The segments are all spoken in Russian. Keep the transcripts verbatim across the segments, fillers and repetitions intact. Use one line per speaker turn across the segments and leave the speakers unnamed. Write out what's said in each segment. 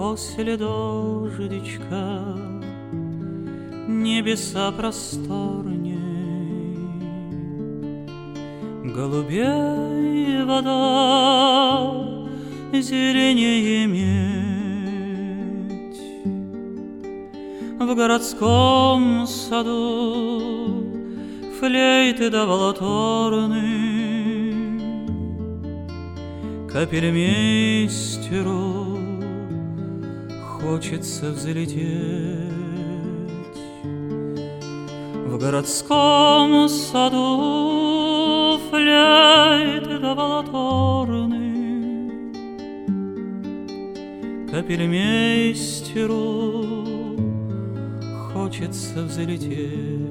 после дождичка небеса просторней, голубей вода, зеленее медь. В городском саду флейты да волторны капельмейстеру хочется взлететь. В городском саду флейты да волторны капельмейстеру хочется взлететь.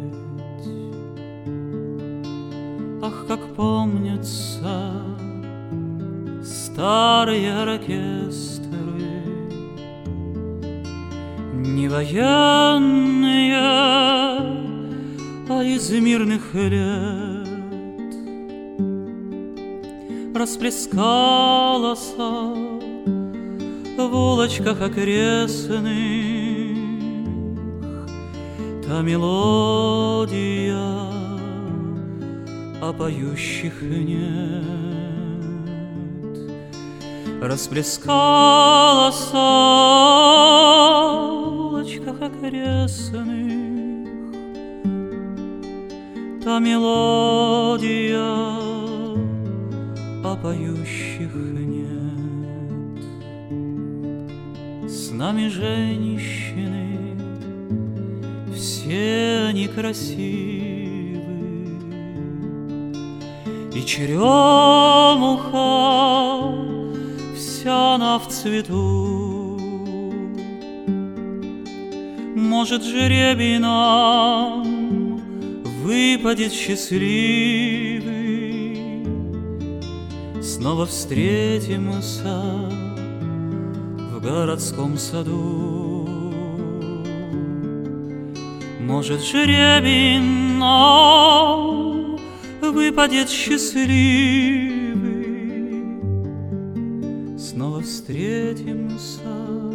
Ах, как помнятся старые оркестры, не военные, а из мирных лет. Расплескалась в улочках окрестных та мелодия, а поющих нет. Расплескалась в улочках окрестных та мелодия, а поющих нет. С нами женщины, все они красивы, и черемуха вся она в цвету. Может, жребий нам выпадет счастливый, снова встретимся в городском саду. Может, жребий нам выпадет счастливый, снова встретимся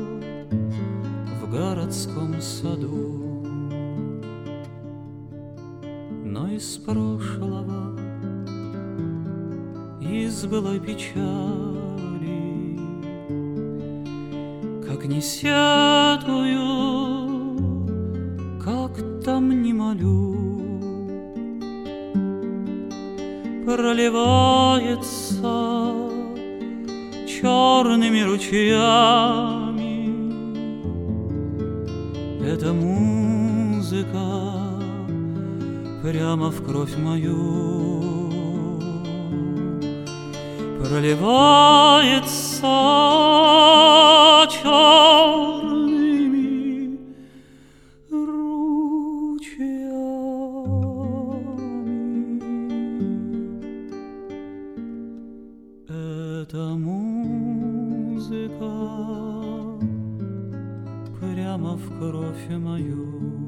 в городском саду. Но из прошлого, из былой печали, как не сетую, как там не молю, проливается черными ручьями эта музыка прямо в кровь мою. Проливается черными ручьями эта музыка прямо в кровь мою.